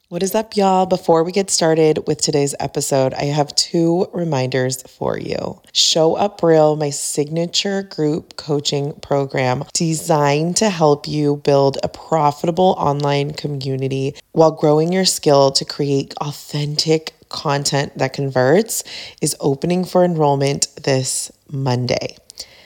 What is up, y'all? Before we get started with today's episode, I have two reminders for you. Show Up Real, my signature group coaching program designed to help you build a profitable online community while growing your skill to create authentic content that converts, is opening for enrollment this Monday.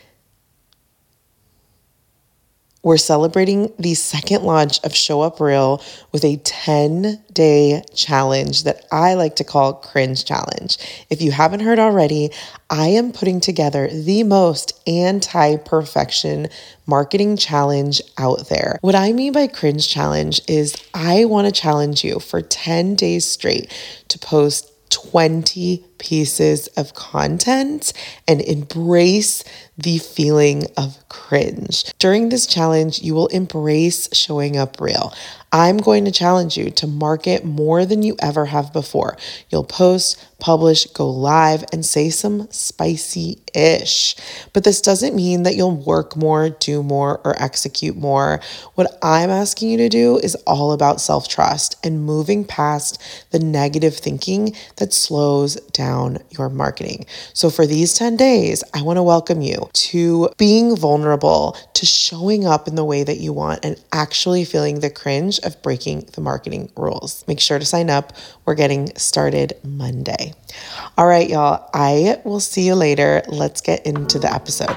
We're celebrating the second launch of Show Up Real with a 10-day challenge that I like to call Cringe Challenge. If you haven't heard already, I am putting together the most anti-perfection marketing challenge out there. What I mean by Cringe Challenge is I want to challenge you for 10 days straight to post 20 pieces of content and embrace the feeling of cringe. During this challenge, you will embrace showing up real. I'm going to challenge you to market more than you ever have before. You'll post, publish, go live, and say some spicy-ish. But this doesn't mean that you'll work more, do more, or execute more. What I'm asking you to do is all about self-trust and moving past the negative thinking that slows down your marketing. So for these 10 days, I want to welcome you to being vulnerable, to showing up in the way that you want, and actually feeling the cringe of breaking the marketing rules. Make sure to sign up. We're getting started Monday. All right, y'all. I will see you later. Let's get into the episode.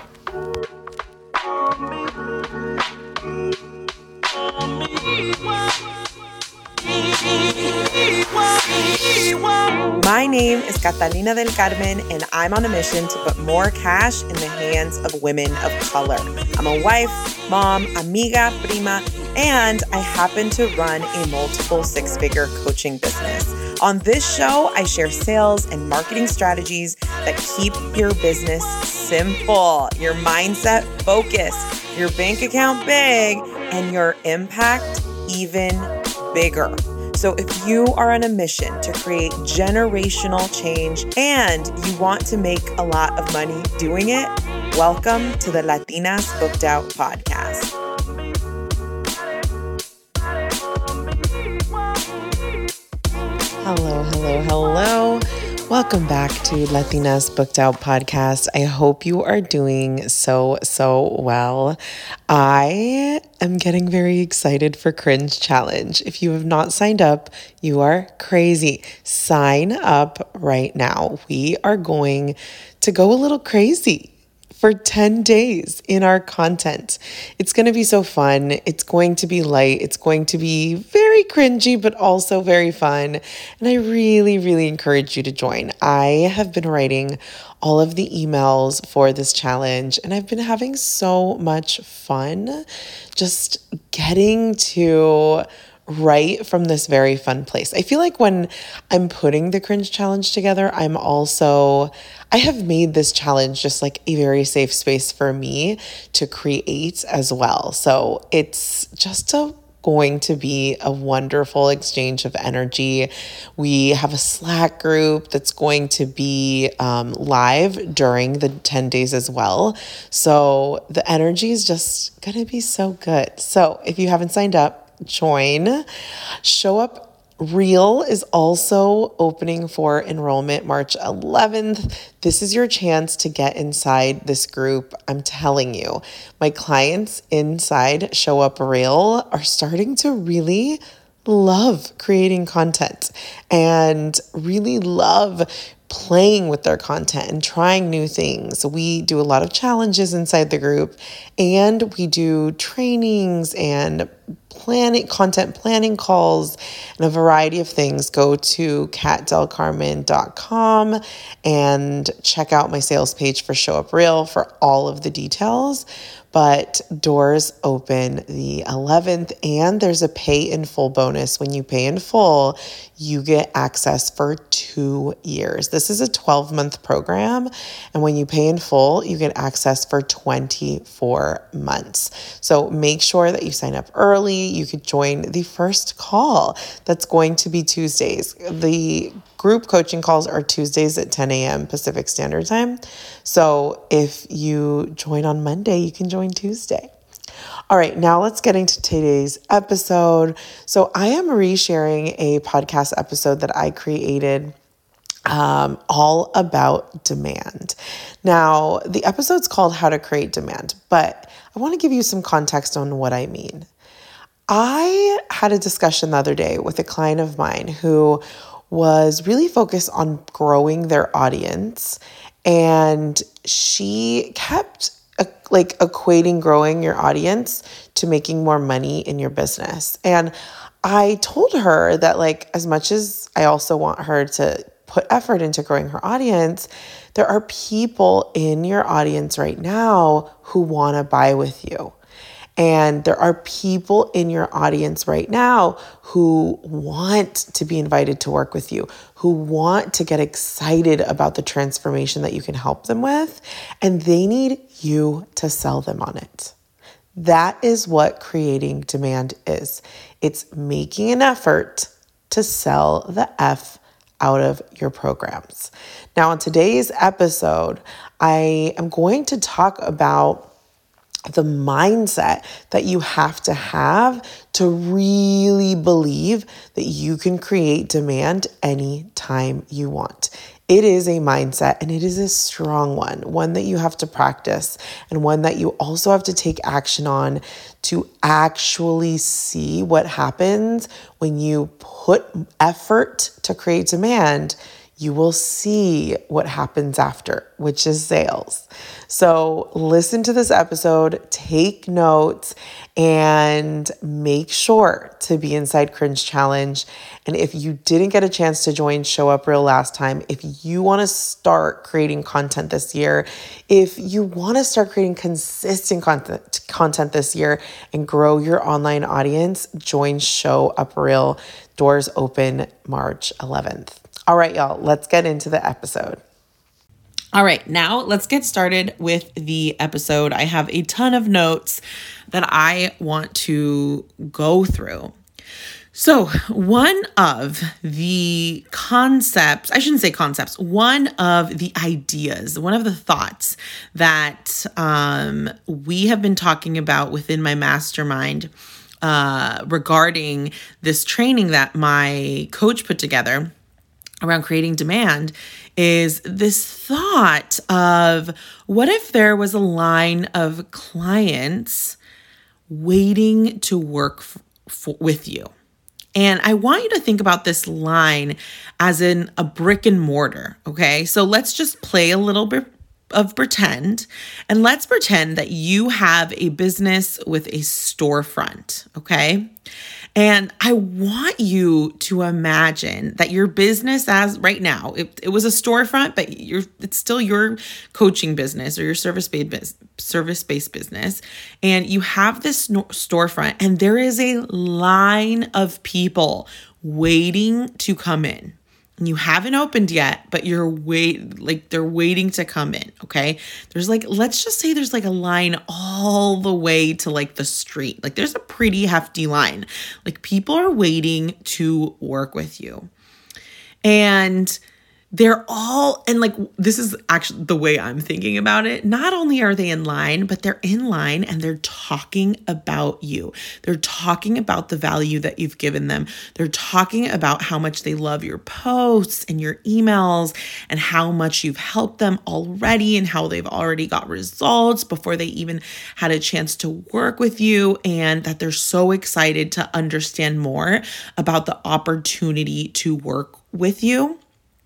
My name is Catalina del Carmen, and I'm on a mission to put more cash in the hands of women of color. I'm a wife, mom, amiga, prima, and I happen to run a multiple six-figure coaching business. On this show, I share sales and marketing strategies that keep your business simple, your mindset focused, your bank account big, and your impact even bigger. So if you are on a mission to create generational change and you want to make a lot of money doing it, welcome to the Latinas Booked Out podcast. Hello. Welcome back to Latinas Booked Out podcast. I hope you are doing so well. I am getting very excited for Cringe Challenge. If you have not signed up, you are crazy. Sign up right now. We are going to go a little crazy for 10 days in our content. It's going to be so fun. It's going to be light. It's going to be very cringy, but also very fun. And I really encourage you to join. I have been writing all of the emails for this challenge, and I've been having so much fun just getting to write from this very fun place. I feel like when I'm putting the Cringe Challenge together, I have made this challenge just like a very safe space for me to create as well. So it's just going to be a wonderful exchange of energy. We have a Slack group that's going to be live during the 10 days as well. So the energy is just going to be so good. So if you haven't signed up, join. Show Up Real is also opening for enrollment March 11th. This is your chance to get inside this group. I'm telling you, my clients inside Show Up Real are starting to really love creating content and really love playing with their content and trying new things. We do a lot of challenges inside the group, and we do trainings and content planning calls and a variety of things. Go to catdelcarmen.com and check out my sales page for Show Up Real for all of the details. But doors open the 11th, and there's a pay in full bonus. When you pay in full, you get access for 2 years. This is a 12-month program, and when you pay in full, you get access for 24 months. So make sure that you sign up early. You could join the first call. That's going to be Tuesdays. The group coaching calls are Tuesdays at 10 a.m. Pacific Standard Time. So if you join on Monday, you can join Tuesday. All right, now let's get into today's episode. So I am resharing a podcast episode that I created all about demand. Now, the episode's called How to Create Demand, but I want to give you some context on what I mean. I had a discussion the other day with a client of mine who was really focused on growing their audience, and she kept equating growing your audience to making more money in your business. And I told her that as much as I also want her to put effort into growing her audience, there are people in your audience right now who want to buy with you. And there are people in your audience right now who want to be invited to work with you, who want to get excited about the transformation that you can help them with, and they need you to sell them on it. That is what creating demand is. It's making an effort to sell the F out of your programs. Now, on today's episode, I am going to talk about the mindset that you have to really believe that you can create demand anytime you want. It is a mindset, and it is a strong one that you have to practice, and one that you also have to take action on to actually see what happens when you put effort to create demand. You will see what happens after, which is sales. So listen to this episode, take notes, and make sure to be inside Cringe Challenge. And if you didn't get a chance to join Show Up Real last time, if you want to start creating content this year, if you want to start creating consistent content this year and grow your online audience, join Show Up Real. Doors open March 11th. All right, y'all, let's get into the episode. All right, now let's get started with the episode. I have a ton of notes that I want to go through. So one of the concepts, I shouldn't say concepts, one of the ideas, one of the thoughts that we have been talking about within my mastermind regarding this training that my coach put together around creating demand is this thought of, what if there was a line of clients waiting to work with you? And I want you to think about this line as in a brick and mortar, okay? So let's just play a little bit of pretend, and let's pretend that you have a business with a storefront, okay? And I want you to imagine that your business, as right now, it was a storefront, but it's still your coaching business or your service-based business. And you have this storefront, and there is a line of people waiting to come in. And you haven't opened yet, but they're waiting to come in, okay? There's let's just say there's a line all the way to the street. There's a pretty hefty line. People are waiting to work with you. And they're all, and this is actually the way I'm thinking about it. Not only are they in line, but they're in line and they're talking about you. They're talking about the value that you've given them. They're talking about how much they love your posts and your emails and how much you've helped them already and how they've already got results before they even had a chance to work with you, and that they're so excited to understand more about the opportunity to work with you.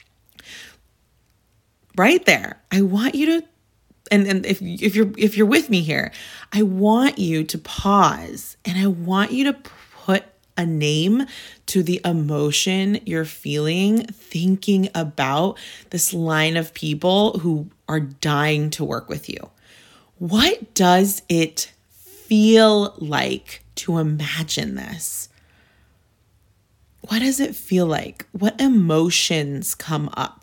Right there, I want you to, and if you're with me here, I want you to pause and I want you to put a name to the emotion you're feeling thinking about this line of people who are dying to work with you. What does it feel like to imagine this? What does it feel like? What emotions come up?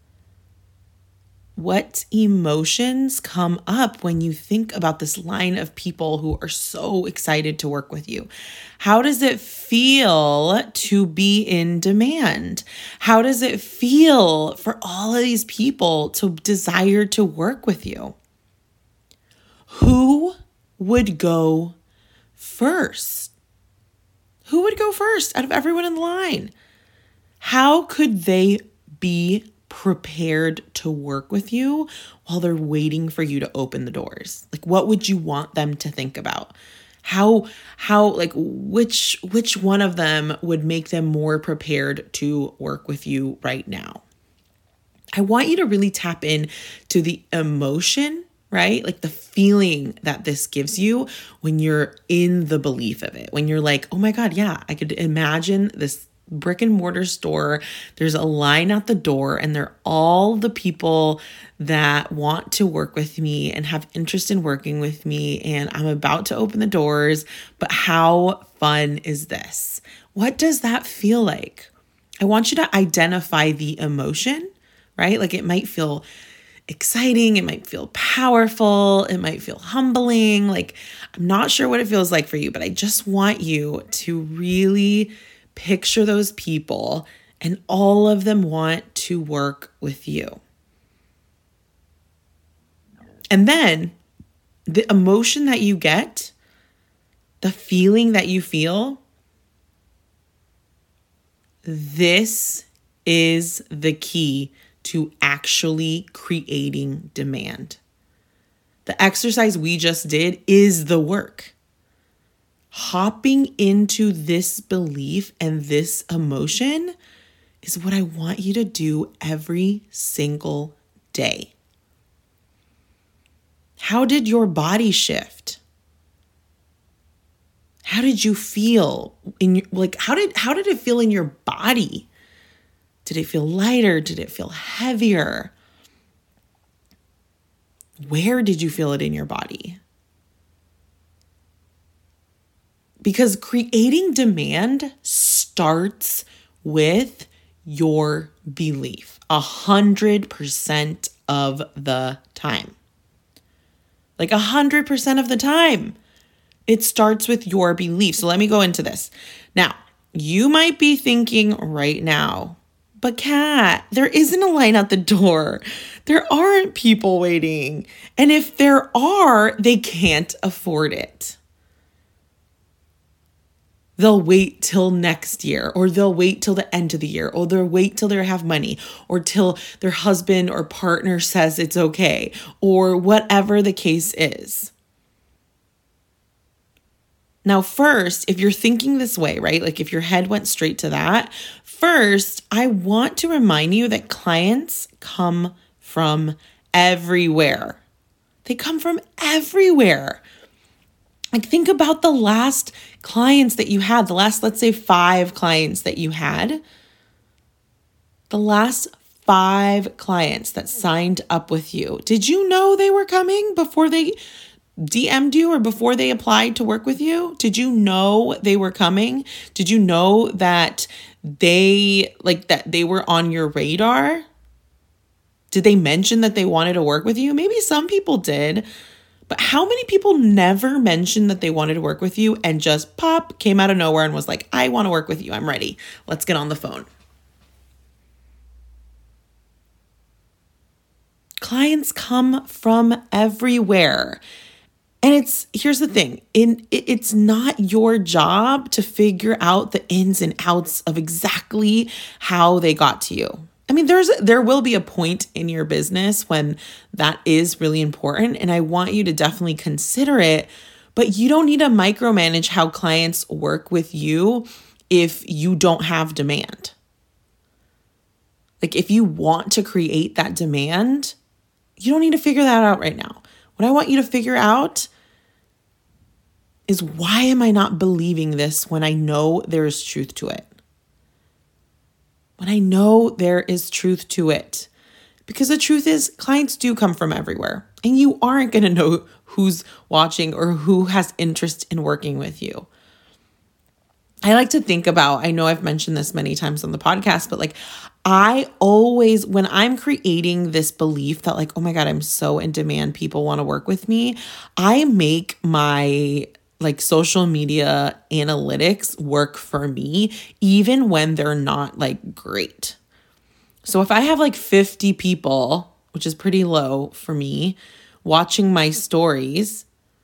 What emotions come up when you think about this line of people who are so excited to work with you? How does it feel to be in demand? How does it feel for all of these people to desire to work with you? Who would go first? Who would go first out of everyone in the line? How could they be prepared to work with you while they're waiting for you to open the doors? Like, what would you want them to think about? How like which one of them would make them more prepared to work with you right now? I want you to really tap in to the emotion, right? Like the feeling that this gives you when you're in the belief of it. When you're like, oh my God, yeah, I could imagine this brick and mortar store. There's a line out the door and they're all the people that want to work with me and have interest in working with me. And I'm about to open the doors, but how fun is this? What does that feel like? I want you to identify the emotion, right? Like it might feel exciting. It might feel powerful. It might feel humbling. Like I'm not sure what it feels like for you, but I just want you to really picture those people and all of them want to work with you. And then the emotion that you get, the feeling that you feel, this is the key to actually creating demand. The exercise we just did is the work. Hopping into this belief and this emotion is what I want you to do every single day. How did your body shift? How did you feel how did it feel in your body? Did it feel lighter? Did it feel heavier? Where did you feel it in your body? Because creating demand starts with your belief 100% of the time. Like 100% of the time, it starts with your belief. So let me go into this. Now, you might be thinking right now, but Kat, there isn't a line at the door. There aren't people waiting. And if there are, they can't afford it. They'll wait till next year, or they'll wait till the end of the year, or they'll wait till they have money, or till their husband or partner says it's okay, or whatever the case is. Now, first, if you're thinking this way, right? Like if your head went straight to that, first, I want to remind you that clients come from everywhere. They come from everywhere. Like think about the last clients that you had, the last, let's say 5 clients that you had. The last 5 clients that signed up with you. Did you know they were coming before they DM'd you or before they applied to work with you? Did you know they were coming? Did you know that they were on your radar? Did they mention that they wanted to work with you? Maybe some people did. But how many people never mentioned that they wanted to work with you and just came out of nowhere and was like, I want to work with you. I'm ready. Let's get on the phone. Clients come from everywhere. And here's the thing, it's not your job to figure out the ins and outs of exactly how they got to you. I mean, there will be a point in your business when that is really important, and I want you to definitely consider it, but you don't need to micromanage how clients work with you if you don't have demand. Like if you want to create that demand, you don't need to figure that out right now. What I want you to figure out is, why am I not believing this when I know there is truth to it? When I know there is truth to it. Because the truth is, clients do come from everywhere. And you aren't going to know who's watching or who has interest in working with you. I like to think about, I know I've mentioned this many times on the podcast, but like I always, when I'm creating this belief that like, oh my God, I'm so in demand, people want to work with me, I make my like social media analytics work for me, even when they're not like great. So if I have like 50 people, which is pretty low for me, watching my stories,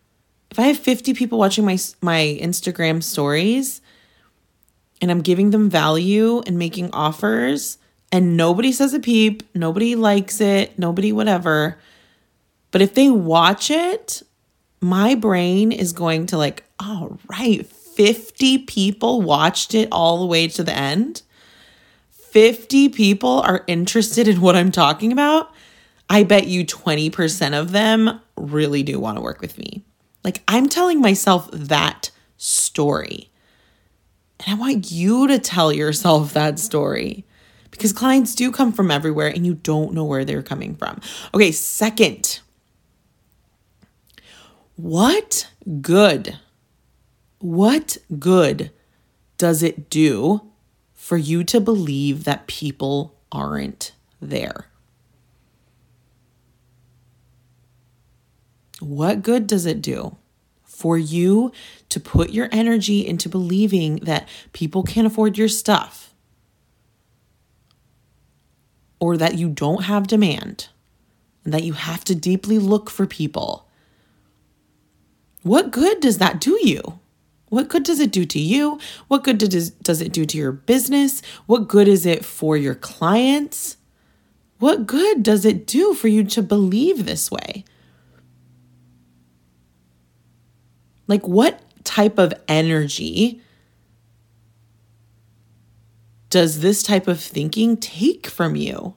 If I have 50 people watching my Instagram stories and I'm giving them value and making offers and nobody says a peep, nobody likes it, nobody whatever, but if they watch it, my brain is going to like, all right, 50 people watched it all the way to the end. 50 people are interested in what I'm talking about. I bet you 20% of them really do want to work with me. Like, I'm telling myself that story. And I want you to tell yourself that story, because clients do come from everywhere and you don't know where they're coming from. Okay, second, what good does it do for you to believe that people aren't there? What good does it do for you to put your energy into believing that people can't afford your stuff, or that you don't have demand, and that you have to deeply look for people? What good does that do you? What good does it do to you? What good does it do to your business? What good is it for your clients? What good does it do for you to believe this way? Like, what type of energy does this type of thinking take from you?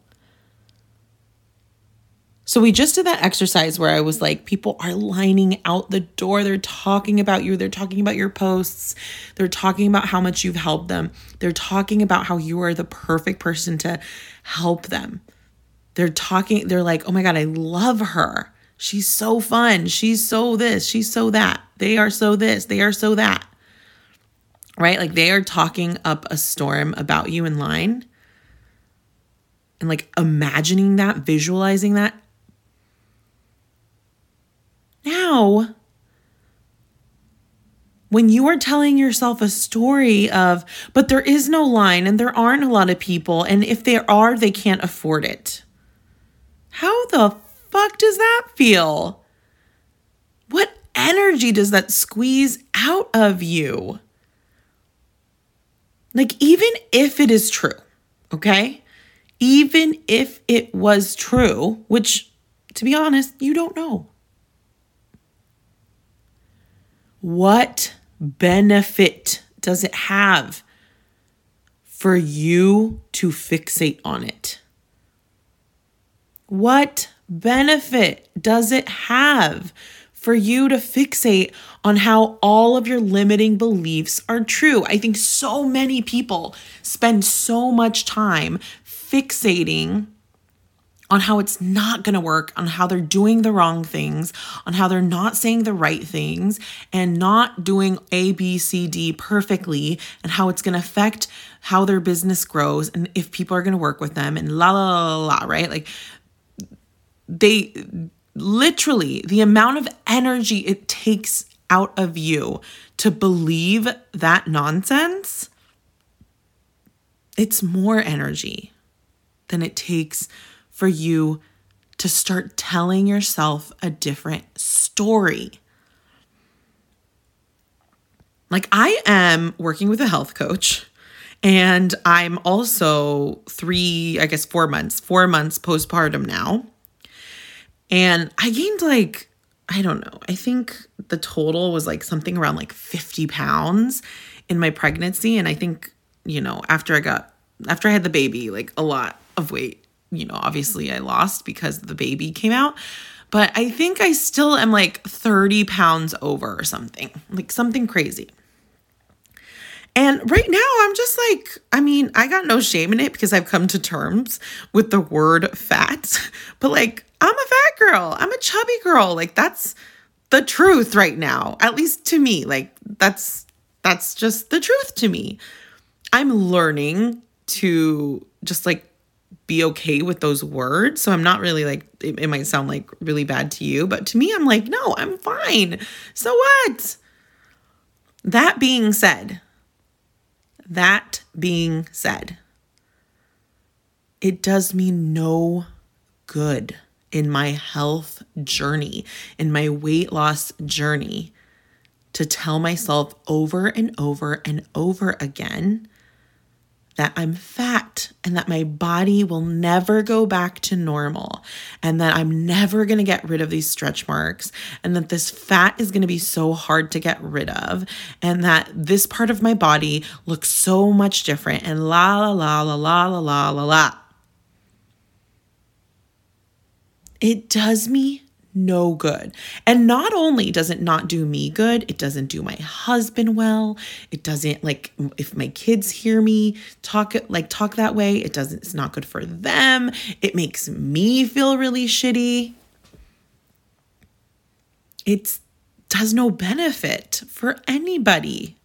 So we just did that exercise where I was like, people are lining out the door. They're talking about you. They're talking about your posts. They're talking about how much you've helped them. They're talking about how you are the perfect person to help them. They're like, oh my God, I love her. She's so fun. She's so this. She's so that. They are so this. They are so that. Right? Like, they are talking up a storm about you in line. And like imagining that, visualizing that. Now, when you are telling yourself a story of, but there is no line and there aren't a lot of people, and if there are, they can't afford it. How the fuck does that feel? What energy does that squeeze out of you? Like, even if it is true, okay? Even if it was true, which, to be honest, you don't know. What benefit does it have for you to fixate on it? What benefit does it have for you to fixate on how all of your limiting beliefs are true? I think so many people spend so much time fixating on how it's not going to work, on how they're doing the wrong things, on how they're not saying the right things and not doing A, B, C, D perfectly, and how it's going to affect how their business grows and if people are going to work with them and la, la, la, la, la, right? Like, they literally, the amount of energy it takes out of you to believe that nonsense, it's more energy than it takes for you to start telling yourself a different story. Like, I am working with a health coach, and I'm also 4 months postpartum now. And I gained I don't know, I think the total was something around 50 pounds in my pregnancy. And I think, after I had the baby, a lot of weight, obviously I lost because the baby came out. But I think I still am 30 pounds over or something, something crazy. And right now I'm just I got no shame in it because I've come to terms with the word fat. But I'm a fat girl. I'm a chubby girl. That's the truth right now, at least to me. That's just the truth to me. I'm learning to just be okay with those words. So I'm not really it might sound really bad to you, but to me, I'm no, I'm fine. So what? That being said, it does me no good in my health journey, in my weight loss journey, to tell myself over and over and over again that I'm fat and that my body will never go back to normal and that I'm never going to get rid of these stretch marks and that this fat is going to be so hard to get rid of and that this part of my body looks so much different and la la la la la la la la. It does me no good. And not only does it not do me good, it doesn't do my husband well. It doesn't, like, if my kids hear me talk that way, it's not good for them. It makes me feel really shitty. It does no benefit for anybody.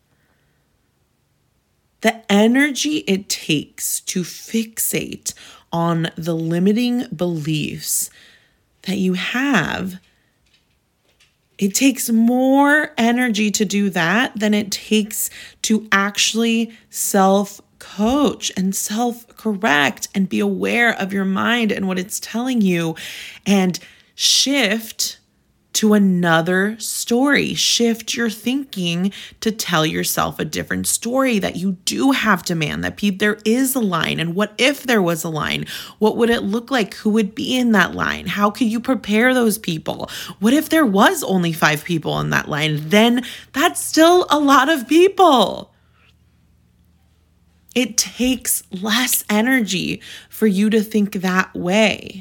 The energy it takes to fixate on the limiting beliefs that you have, it takes more energy to do that than it takes to actually self-coach and self-correct and be aware of your mind and what it's telling you and shift to another story. Shift your thinking to tell yourself a different story, that you do have demand, that there is a line. And what if there was a line? What would it look like? Who would be in that line? How could you prepare those people? What if there was only 5 people in that line? Then that's still a lot of people. It takes less energy for you to think that way.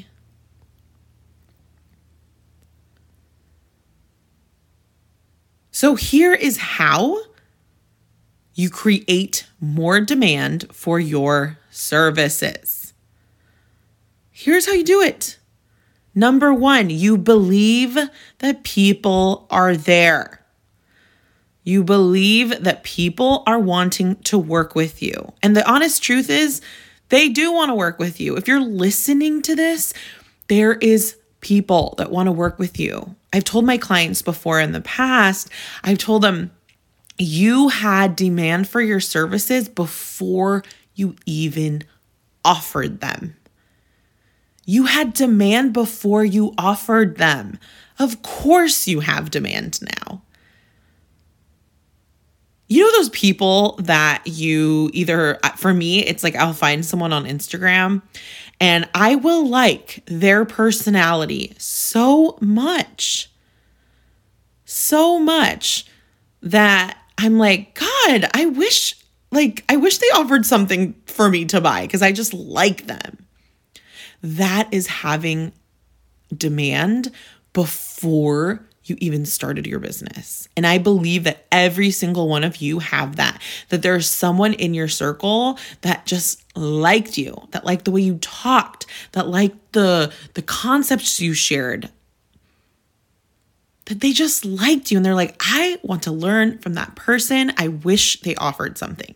So here is how you create more demand for your services. Here's how you do it. Number 1, you believe that people are there. You believe that people are wanting to work with you. And the honest truth is, they do want to work with you. If you're listening to this, there is people that want to work with you. I've told my clients before in the past, I've told them, you had demand for your services before you even offered them. You had demand before you offered them. Of course you have demand now. You know those people that you either, for me, it's like I'll find someone on Instagram and I will like their personality so much that I'm like, God, I wish they offered something for me to buy because I just like them. That is having demand before you even started your business. And I believe that every single one of you have that there's someone in your circle that just liked you, that liked the way you talked, that liked the concepts you shared, that they just liked you. And they're like, I want to learn from that person. I wish they offered something.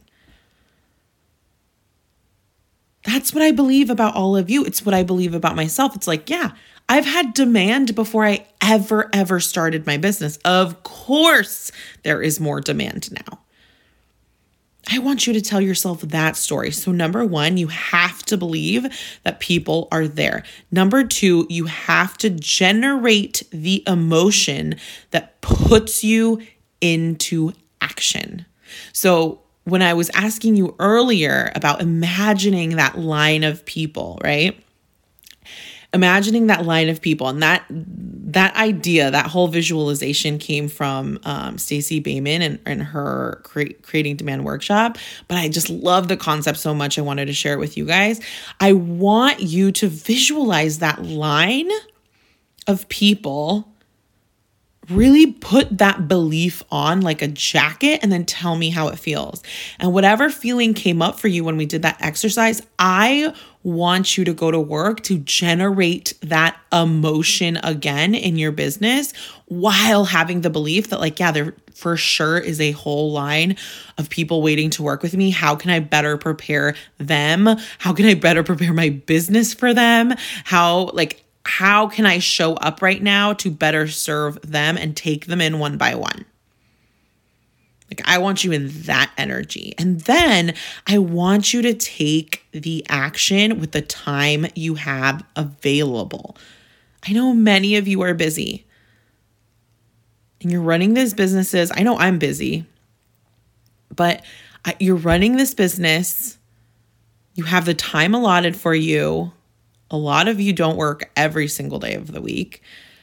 That's what I believe about all of you. It's what I believe about myself. It's like, yeah, I've had demand before I ever started my business. Of course, there is more demand now. I want you to tell yourself that story. So number 1, you have to believe that people are there. Number 2, you have to generate the emotion that puts you into action. So when I was asking you earlier about imagining that line of people, right? Imagining that line of people, and that idea, that whole visualization came from Stacey Bayman and her Creating Demand workshop. But I just love the concept so much. I wanted to share it with you guys. I want you to visualize that line of people. Really put that belief on like a jacket and then tell me how it feels. And whatever feeling came up for you when we did that exercise, I want you to go to work to generate that emotion again in your business while having the belief that like, yeah, there for sure is a whole line of people waiting to work with me. How can I better prepare them? How can I better prepare my business for them? How can I show up right now to better serve them and take them in one by one? Like, I want you in that energy. And then I want you to take the action with the time you have available. I know many of you are busy. and you're running these businesses. I know I'm busy, but you're running this business. You have the time allotted for you. A lot of you don't work every single day of the week.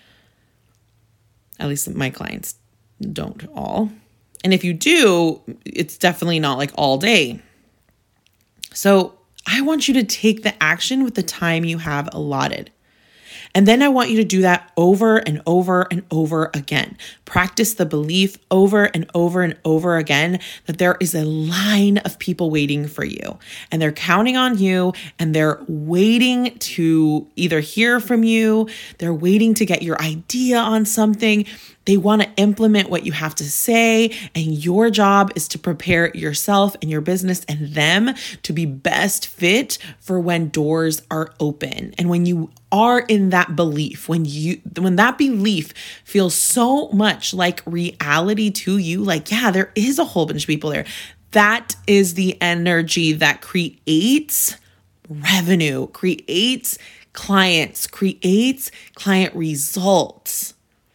At least my clients don't all. And if you do, it's definitely not like all day. So I want you to take the action with the time you have allotted. And then I want you to do that over and over and over again. Practice the belief over and over and over again that there is a line of people waiting for you, and they're counting on you, and they're waiting to either hear from you, they're waiting to get your idea on something. They want to implement what you have to say, and your job is to prepare yourself and your business and them to be best fit for when doors are open. And when you are in that belief, when that belief feels so much like reality to you, like, yeah, there is a whole bunch of people there. That is the energy that creates revenue, creates clients, creates client results.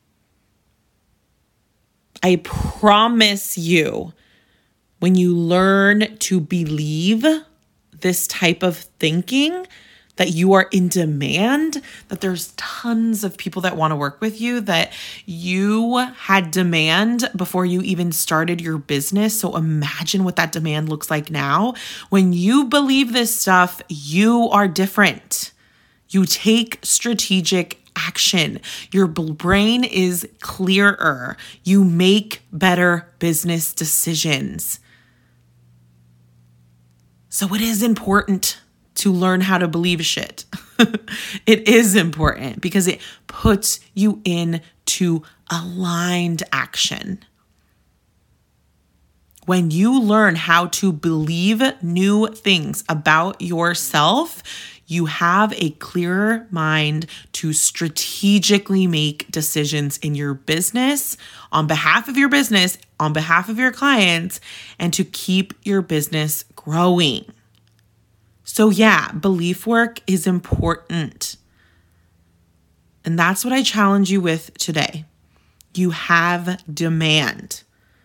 I promise you, when you learn to believe this type of thinking, that you are in demand, that there's tons of people that want to work with you, that you had demand before you even started your business. So imagine what that demand looks like now. When you believe this stuff, you are different. You take strategic action. Your brain is clearer. You make better business decisions. So it is important to learn how to believe shit. It is important because it puts you into aligned action. When you learn how to believe new things about yourself, you have a clearer mind to strategically make decisions in your business, on behalf of your business, on behalf of your clients, and to keep your business growing. So yeah, belief work is important. And that's what I challenge you with today. You have demand.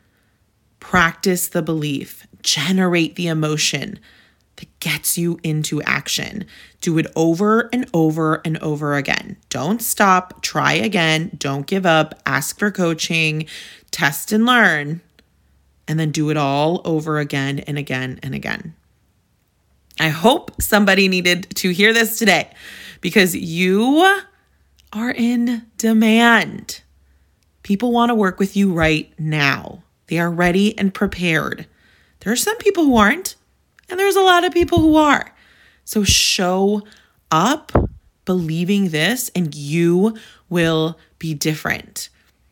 Practice the belief. Generate the emotion that gets you into action. Do it over and over and over again. Don't stop. Try again. Don't give up. Ask for coaching. Test and learn. And then do it all over again and again and again. I hope somebody needed to hear this today because you are in demand. People want to work with you right now. They are ready and prepared. There are some people who aren't, and there's a lot of people who are. So show up believing this, and you will be different.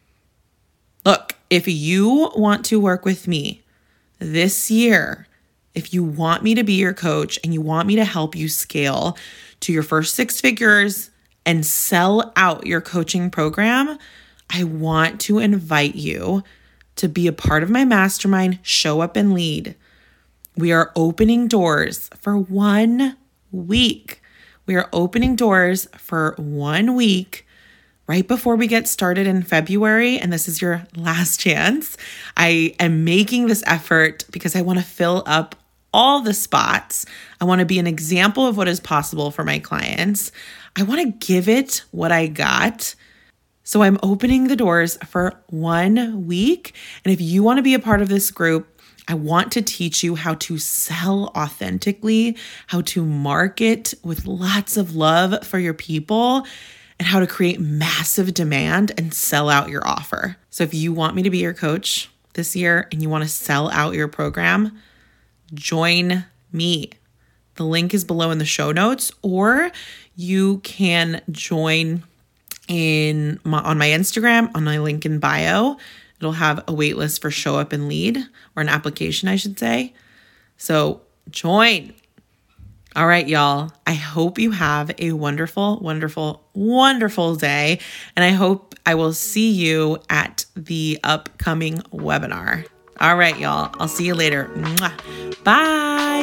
Look, if you want to work with me this year, if you want me to be your coach and you want me to help you scale to your first 6 figures and sell out your coaching program, I want to invite you to be a part of my mastermind, Show Up and Lead. We are opening doors for 1 week. We are opening doors for 1 week right before we get started in February, and this is your last chance. I am making this effort because I want to fill up all the spots. I want to be an example of what is possible for my clients. I want to give it what I got. So I'm opening the doors for 1 week. And if you want to be a part of this group, I want to teach you how to sell authentically, how to market with lots of love for your people, and how to create massive demand and sell out your offer. So if you want me to be your coach this year and you want to sell out your program, join me. The link is below in the show notes, or you can join on my Instagram, on my link in bio. It'll have a wait list for Show Up and Lead, or an application, I should say. So join. All right, y'all. I hope you have a wonderful, wonderful, wonderful day. And I hope I will see you at the upcoming webinar. All right, y'all. I'll see you later. Mwah. Bye.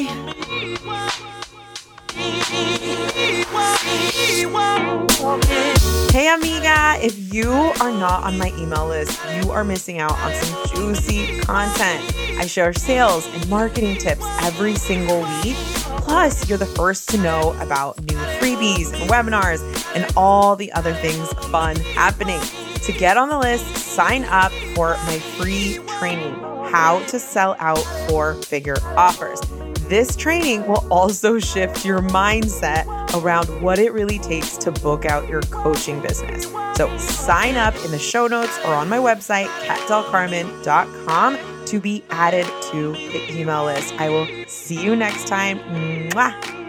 Hey, amiga. If you are not on my email list, you are missing out on some juicy content. I share sales and marketing tips every single week. Plus, you're the first to know about new freebies and webinars and all the other things fun happening. To get on the list, sign up for my free training, How to Sell Out 4-Figure Offers. This training will also shift your mindset around what it really takes to book out your coaching business. So sign up in the show notes or on my website, katdelcarmen.com, to be added to the email list. I will see you next time. Mwah.